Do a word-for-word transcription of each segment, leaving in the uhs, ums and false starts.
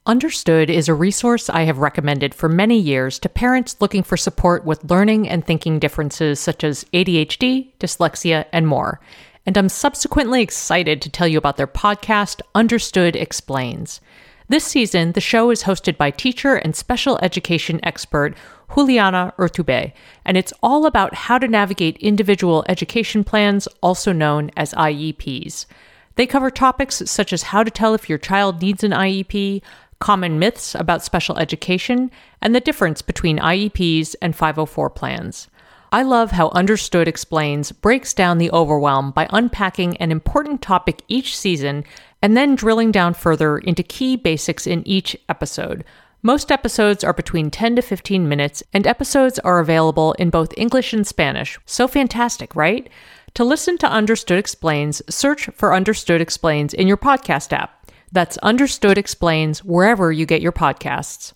Understood is a resource I have recommended for many years to parents looking for support with learning and thinking differences such as A D H D, dyslexia, and more. And I'm subsequently excited to tell you about their podcast, Understood Explains. This season, the show is hosted by teacher and special education expert Juliana Urtubey, and it's all about how to navigate individual education plans, also known as I E Ps. They cover topics such as how to tell if your child needs an I E P, common myths about special education, and the difference between I E Ps and five oh four plans. I love how Understood Explains breaks down the overwhelm by unpacking an important topic each season and then drilling down further into key basics in each episode. Most episodes are between ten to fifteen minutes, and episodes are available in both English and Spanish. So fantastic, right? To listen to Understood Explains, search for Understood Explains in your podcast app. That's Understood Explains wherever you get your podcasts.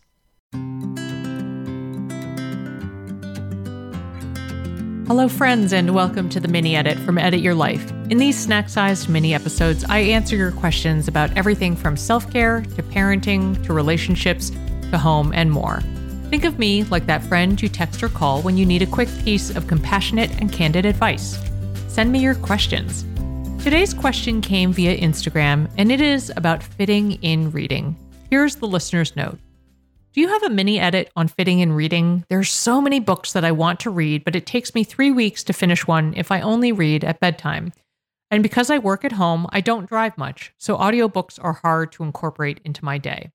Hello, friends, and welcome to the Mini Edit from Edit Your Life. In these snack-sized mini episodes, I answer your questions about everything from self-care to parenting to relationships to home and more. Think of me like that friend you text or call when you need a quick piece of compassionate and candid advice. Send me your questions. Today's question came via Instagram, and it is about fitting in reading. Here's the listener's note. Do you have a mini edit on fitting in reading? There's so many books that I want to read, but it takes me three weeks to finish one if I only read at bedtime. And because I work at home, I don't drive much, so audiobooks are hard to incorporate into my day.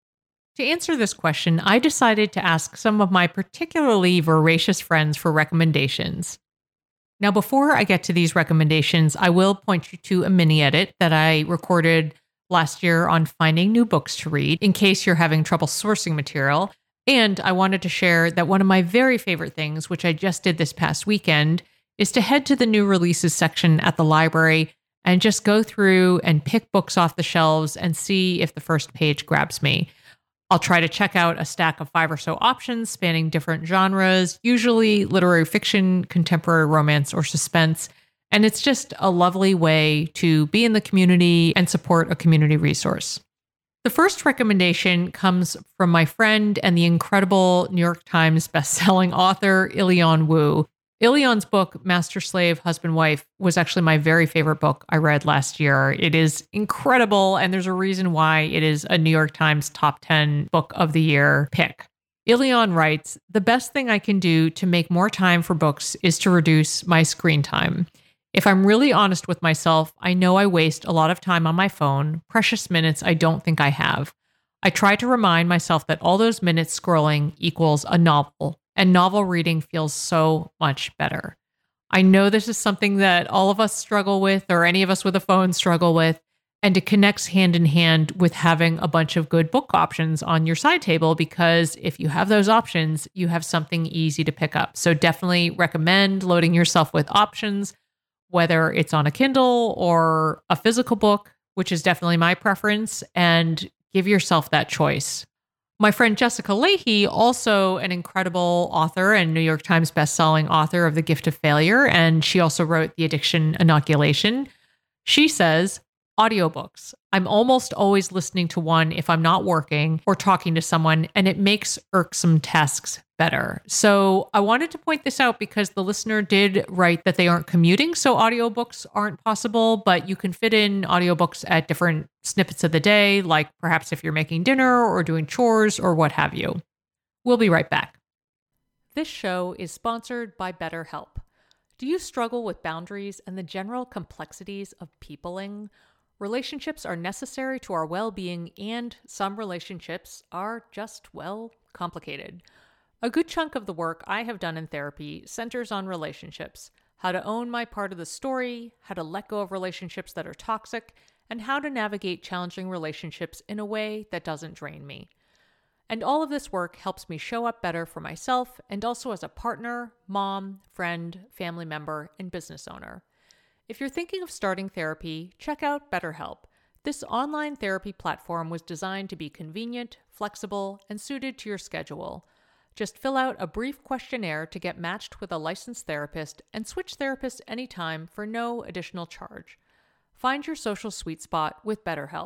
To answer this question, I decided to ask some of my particularly voracious friends for recommendations. Now, before I get to these recommendations, I will point you to a mini edit that I recorded last year on finding new books to read in case you're having trouble sourcing material. And I wanted to share that one of my very favorite things, which I just did this past weekend, is to head to the new releases section at the library and just go through and pick books off the shelves and see if the first page grabs me. I'll try to check out a stack of five or so options spanning different genres, usually literary fiction, contemporary romance, or suspense. And it's just a lovely way to be in the community and support a community resource. The first recommendation comes from my friend and the incredible New York Times bestselling author, Ilion Wu. Ilion's book, Master Slave, Husband, Wife, was actually my very favorite book I read last year. It is incredible, and there's a reason why it is a New York Times top ten book of the year pick. Ilion writes, "The best thing I can do to make more time for books is to reduce my screen time. If I'm really honest with myself, I know I waste a lot of time on my phone, precious minutes I don't think I have. I try to remind myself that all those minutes scrolling equals a novel, and novel reading feels so much better." I know this is something that all of us struggle with, or any of us with a phone struggle with, and it connects hand in hand with having a bunch of good book options on your side table, because if you have those options, you have something easy to pick up. So definitely recommend loading yourself with options, whether it's on a Kindle or a physical book, which is definitely my preference, and give yourself that choice. My friend Jessica Lahey, also an incredible author and New York Times bestselling author of The Gift of Failure, and she also wrote The Addiction Inoculation. She says, audiobooks. I'm almost always listening to one if I'm not working or talking to someone, and it makes irksome tasks better. So I wanted to point this out because the listener did write that they aren't commuting, so audiobooks aren't possible, but you can fit in audiobooks at different snippets of the day, like perhaps if you're making dinner or doing chores or what have you. We'll be right back. This show is sponsored by BetterHelp. Do you struggle with boundaries and the general complexities of peopling? Relationships are necessary to our well-being, and some relationships are just, well, complicated. A good chunk of the work I have done in therapy centers on relationships, how to own my part of the story, how to let go of relationships that are toxic, and how to navigate challenging relationships in a way that doesn't drain me. And all of this work helps me show up better for myself and also as a partner, mom, friend, family member, and business owner. If you're thinking of starting therapy, check out BetterHelp. This online therapy platform was designed to be convenient, flexible, and suited to your schedule. Just fill out a brief questionnaire to get matched with a licensed therapist and switch therapists anytime for no additional charge. Find your social sweet spot with BetterHelp.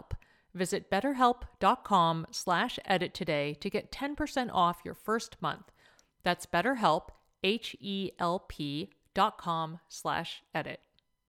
Visit betterhelp.com slash edit today to get ten percent off your first month. That's BetterHelp, H-E-L-P dot com slash edit.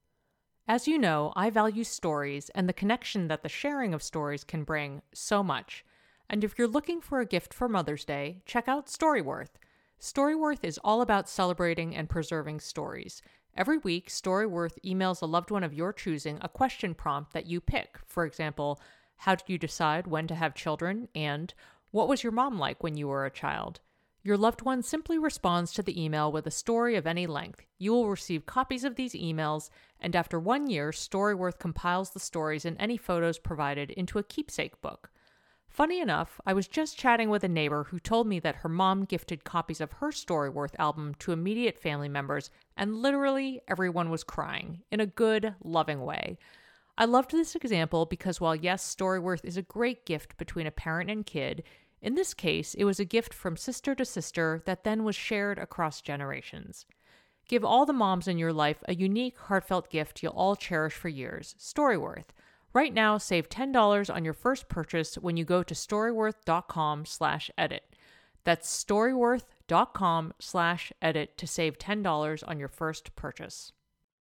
As you know, I value stories and the connection that the sharing of stories can bring so much. And if you're looking for a gift for Mother's Day, check out Storyworth. Storyworth is all about celebrating and preserving stories. Every week, Storyworth emails a loved one of your choosing a question prompt that you pick. For example, how did you decide when to have children? And what was your mom like when you were a child? Your loved one simply responds to the email with a story of any length. You will receive copies of these emails, and after one year, Storyworth compiles the stories and any photos provided into a keepsake book. Funny enough, I was just chatting with a neighbor who told me that her mom gifted copies of her Storyworth album to immediate family members, and literally everyone was crying, in a good, loving way. I loved this example because while yes, Storyworth is a great gift between a parent and kid, in this case, it was a gift from sister to sister that then was shared across generations. Give all the moms in your life a unique, heartfelt gift you'll all cherish for years, Storyworth. Right now, save ten dollars on your first purchase when you go to storyworth.com slash edit. That's storyworth.com slash edit to save ten dollars on your first purchase.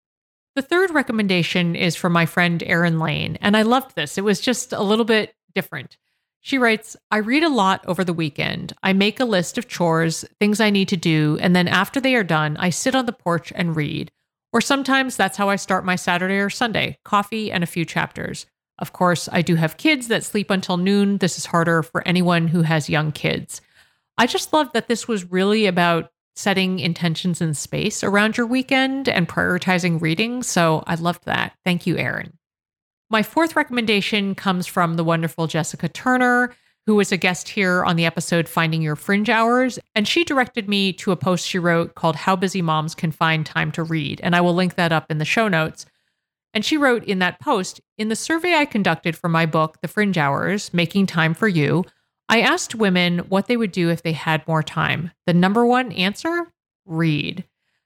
The third recommendation is from my friend Erin Lane, and I loved this. It was just a little bit different. She writes, I read a lot over the weekend. I make a list of chores, things I need to do, and then after they are done, I sit on the porch and read. Or sometimes that's how I start my Saturday or Sunday, coffee and a few chapters. Of course, I do have kids that sleep until noon. This is harder for anyone who has young kids. I just love that this was really about setting intentions and space around your weekend and prioritizing reading. So I loved that. Thank you, Erin. My fourth recommendation comes from the wonderful Jessica Turner, who was a guest here on the episode Finding Your Fringe Hours, and she directed me to a post she wrote called How Busy Moms Can Find Time to Read, and I will link that up in the show notes. And she wrote in that post, in the survey I conducted for my book, The Fringe Hours, Making Time for You, I asked women what they would do if they had more time. The number one answer? Read.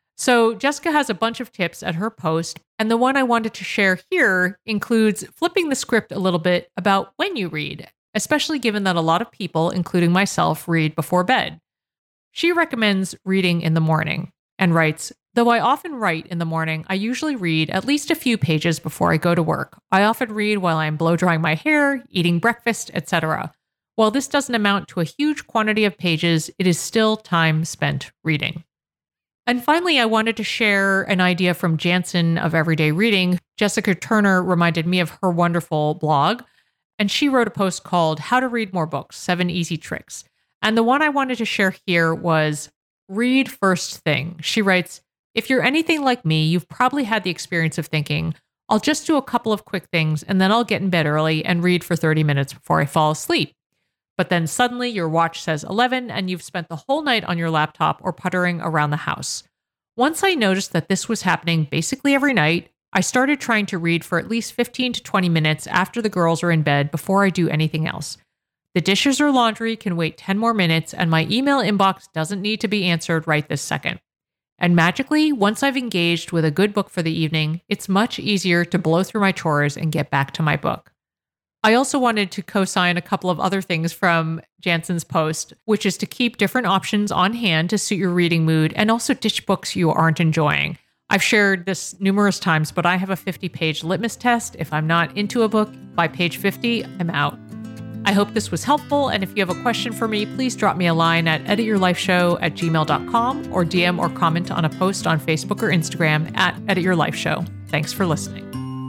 So Jessica has a bunch of tips at her post, and the one I wanted to share here includes flipping the script a little bit about when you read, especially given that a lot of people, including myself, read before bed. She recommends reading in the morning and writes, though I often write in the morning, I usually read at least a few pages before I go to work. I often read while I'm blow drying my hair, eating breakfast, et cetera. While this doesn't amount to a huge quantity of pages, it is still time spent reading. And finally, I wanted to share an idea from Jansen of Everyday Reading. Jessica Turner reminded me of her wonderful blog, and she wrote a post called How to Read More Books, Seven Easy Tricks. And the one I wanted to share here was read first thing. She writes, if you're anything like me, you've probably had the experience of thinking, I'll just do a couple of quick things and then I'll get in bed early and read for thirty minutes before I fall asleep. But then suddenly your watch says eleven and you've spent the whole night on your laptop or puttering around the house. Once I noticed that this was happening basically every night, I started trying to read for at least fifteen to twenty minutes after the girls are in bed before I do anything else. The dishes or laundry can wait ten more minutes and my email inbox doesn't need to be answered right this second. And magically, once I've engaged with a good book for the evening, it's much easier to blow through my chores and get back to my book. I also wanted to co-sign a couple of other things from Jansen's post, which is to keep different options on hand to suit your reading mood and also ditch books you aren't enjoying. I've shared this numerous times, but I have a fifty-page litmus test. If I'm not into a book by page fifty, I'm out. I hope this was helpful, and if you have a question for me, please drop me a line at edit your life show at gmail dot com or D M or comment on a post on Facebook or Instagram at edit your life show. Thanks for listening.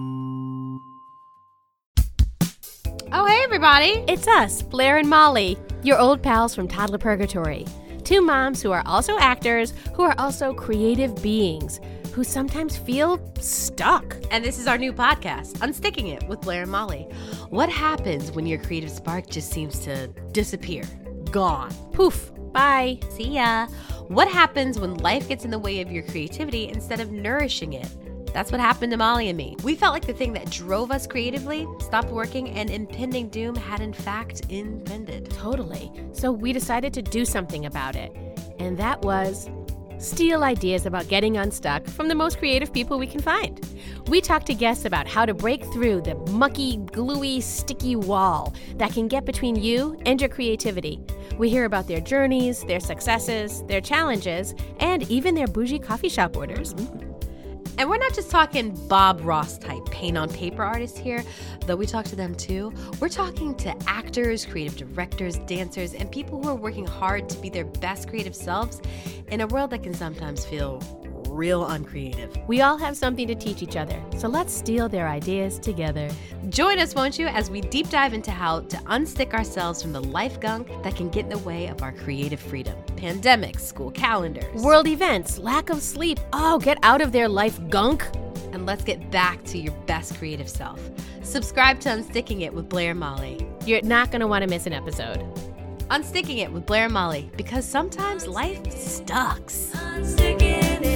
Oh, hey, everybody. It's us, Blair and Molly, your old pals from Toddler Purgatory. Two moms who are also actors, who are also creative beings, who sometimes feel stuck. And this is our new podcast, Unsticking It with Blair and Molly. What happens when your creative spark just seems to disappear? Gone. Poof. Bye. See ya. What happens when life gets in the way of your creativity instead of nourishing it? That's what happened to Molly and me. We felt like the thing that drove us creatively stopped working and impending doom had in fact impended. Totally. So we decided to do something about it. And that was steal ideas about getting unstuck from the most creative people we can find. We talk to guests about how to break through the mucky, gluey, sticky wall that can get between you and your creativity. We hear about their journeys, their successes, their challenges, and even their bougie coffee shop orders. And we're not just talking Bob Ross type paint on paper artists here, though we talk to them too. We're talking to actors, creative directors, dancers, and people who are working hard to be their best creative selves in a world that can sometimes feel real uncreative. We all have something to teach each other, so let's steal their ideas together. Join us, won't you, as we deep dive into how to unstick ourselves from the life gunk that can get in the way of our creative freedom. Pandemics, school calendars, world events, lack of sleep. Oh, get out of their life gunk. And let's get back to your best creative self. Subscribe to Unsticking It with Blair and Molly. You're not going to want to miss an episode. Unsticking It with Blair and Molly, because sometimes life sucks. Unsticking it.